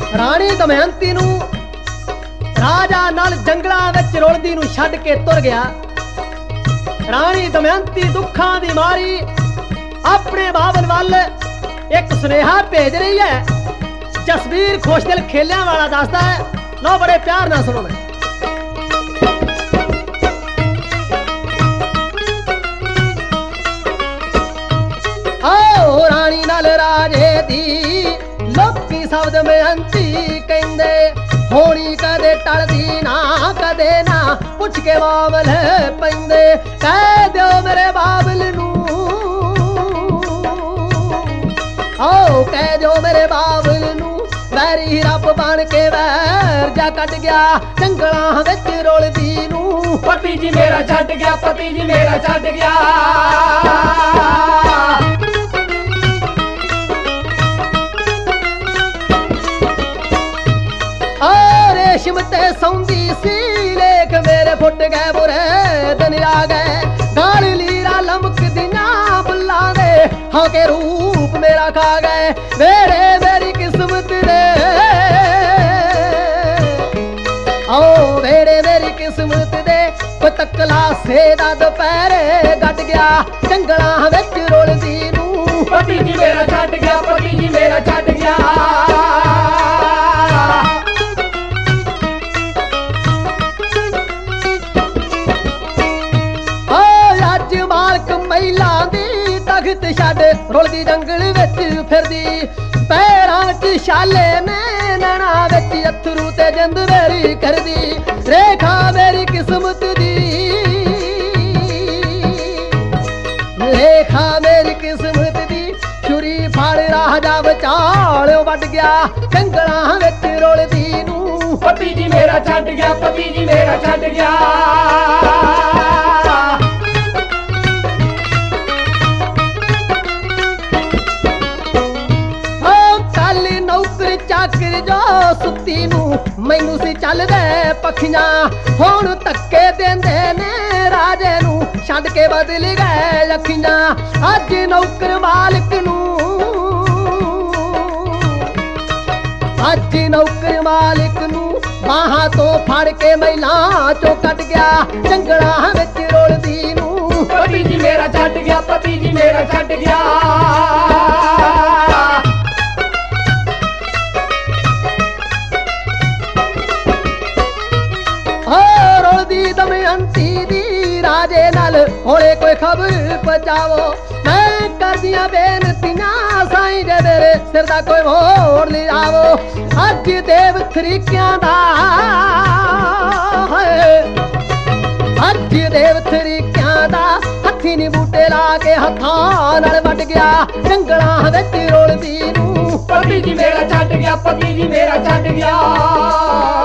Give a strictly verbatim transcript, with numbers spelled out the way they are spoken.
ਰਾਣੀ ਦਮਯੰਤੀ ਨੂੰ ਰਾਜਾ ਨਾਲ ਜੰਗਲਾਂ ਵਿੱਚ ਰੁਲਦੀ ਨੂੰ ਛੱਡ ਕੇ ਤੁਰ ਗਿਆ। ਰਾਣੀ ਦਮਯੰਤੀ ਦੁੱਖਾਂ ਦੀ ਮਾਰੀ ਆਪਣੇ ਬਾਬਲ ਵੱਲ ਇੱਕ ਸੁਨੇਹਾ ਭੇਜ ਰਹੀ ਹੈ। ਜਸਵੀਰ ਖੁਸ਼ਦਿਲ ਖੇਲਿਆਂ ਵਾਲਾ ਦੱਸਦਾ ਹੈ, ਲਓ ਬੜੇ ਪਿਆਰ ਨਾਲ ਸੁਣੋ। ਮੈਂ ਆਓ ਰਾਣੀ ਨਾਲ ਰਾਜੇ ਦੀ ਲੋਕੀ ਸਭ ਦਮਯੰਤੀ ਕਹਿੰਦੇ, ਹੋਣੀ ਕਦੇ ਟਲਦੀ ਨਾ ਕਦੇ ਨਾ ਪੁੱਛ ਕੇ ਬਾਬਲ ਪੈਂਦੇ। ਕਹਿ ਦਿਓ ਮੇਰੇ ਬਾਬਲ ਨੂੰ, ਆਓ ਕਹਿ ਦਿਓ ਮੇਰੇ ਬਾਬਲ ਨੂੰ, ਵੈਰੀ ਰੱਬ ਬਣ ਕੇ ਵੈਰ ਜਾ ਕੱਢ ਗਿਆ ਜੰਗਲਾਂ ਵਿੱਚ ਰੁਲਦੀ ਨੂੰ। ਪਤੀ ਜੀ ਮੇਰਾ ਛੱਡ ਗਿਆ, ਪਤੀ ਜੀ ਮੇਰਾ ਛੱਡ ਗਿਆ। ਰੇਸ਼ਮ ਤੇ ਸੌਂਦੀ ਸੀ ਲੇਖ ਮੇਰੇ ਫੁੱਟ ਗਏ ਬੁਰੇ ਦਿਨ ਆ ਗਏ। ਗਾਲ ਲੀਰਾ ਲਮਕਦੀ ਨਾ ਬੁੱਲਾਂ ਦੇ ਹਾਂ ਕੇ ਰੂਪ ਮੇਰਾ ਖਾ ਗਏ। ਵੇੜੇ ਮੇਰੀ ਕਿਸਮਤ ਦੇ, ਆਓ ਵੇੜੇ ਮੇਰੀ ਕਿਸਮਤ ਦੇ, ਪਤਕਲਾ ਸੇ ਦਾ ਦੁਪਹਿਰੇ ਗੱਡ ਗਿਆ ਜੰਗਲਾਂ ਵਿੱਚ ਰੁਲਦੀ ਨੂੰ। ਪਤੀ ਜੀ ਮੇਰਾ ਛੱਡ ਗਿਆ, ਪਤੀ ਜੀ ਮੇਰਾ ਛੱਡ ਗਿਆ। ਮਹਿਲਾਂ ਦੀ ਤਖਤ ਛੱਡ ਰੁਲਦੀ ਜੰਗਲ ਵਿੱਚ ਫਿਰਦੀ, ਪੈਰਾਂ ਵਿੱਚ ਛਾਲੇ ਨੇ ਨੈਣਾ ਵਿੱਚ ਅਥਰੂ ਤੇ ਜਿੰਦ ਮੇਰੀ ਕਰਦੀ। ਰੇਖਾ ਮੇਰੀ ਕਿਸਮਤ ਦੀ, ਰੇਖਾ ਮੇਰੀ ਕਿਸਮਤ ਦੀ, ਛੁਰੀ ਫੜ ਰਾਜਾ ਵਿਚਾਲਿਓ ਵੱਢ ਗਿਆ ਜੰਗਲਾਂ ਵਿੱਚ ਰੁਲਦੀ ਨੂੰ। ਪਤੀ ਜੀ ਮੇਰਾ ਛੱਡ ਗਿਆ, ਪਤੀ ਜੀ ਮੇਰਾ ਛੱਡ ਗਿਆ। ਚਾਕਰ ਜੋ ਸੁੱਤੀ ਨੂੰ ਮੈਨੂੰ ਸੀ ਚੱਲਦੇ ਪੱਖੀਆਂ, ਹੁਣ ਧੱਕੇ ਦਿੰਦੇ ਨੇ ਰਾਜੇ ਨੂੰ ਛੱਡ ਕੇ ਬਦਲ ਗਏ ਲੱਖੀਆਂ। ਅੱਜ ਨੌਕਰ ਮਾਲਕ ਨੂੰ, ਅੱਜ ਨੌਕਰ ਮਾਲਕ ਨੂੰ ਬਾਹਾਂ ਤੋਂ ਫੜ ਕੇ ਮਹਿਲਾਂ ਚੋਂ ਕੱਢ ਗਿਆ ਜੰਗਲਾਂ ਵਿੱਚ ਰੁਲਦੀ ਨੂੰ। ਪਤੀ ਜੀ ਮੇਰਾ ਛੱਡ ਗਿਆ, ਪਤੀ ਜੀ ਮੇਰਾ ਛੱਡ ਗਿਆ। ਦਮਯੰਤੀ ਦੀ ਰਾਜੇ ਨਾਲ ਹੋਲੇ ਕੋਈ ਖਬਰ ਪਹੁੰਚਾਵੋ। ਮੈਂ ਕਰਦੀਆਂ ਬੇਨਤੀਆਂ ਸਾਈਂ ਜੇ ਮੇਰੇ ਸਿਰ ਦਾ ਕੋਈ ਮੋੜ ਲਿਆਵੋ। ਅੱਜ ਦੇਵ ਤਰੀਕਿਆਂ ਦਾ ਹੈ, ਅੱਜ ਦੇਵ ਤਰੀਕਿਆਂ ਦਾ ਹੱਥੀ ਨੀ ਬੂਟੇ ਲਾ ਕੇ ਹੱਥਾਂ ਨਾਲ ਵੱਢ ਗਿਆ ਜੰਗਲਾਂ ਵਿੱਚ ਰੁਲਦੀ ਨੂੰ। ਪਤੀ ਜੀ ਮੇਰਾ ਛੱਡ ਗਿਆ, ਪਤੀ ਜੀ ਮੇਰਾ ਛੱਡ ਗਿਆ।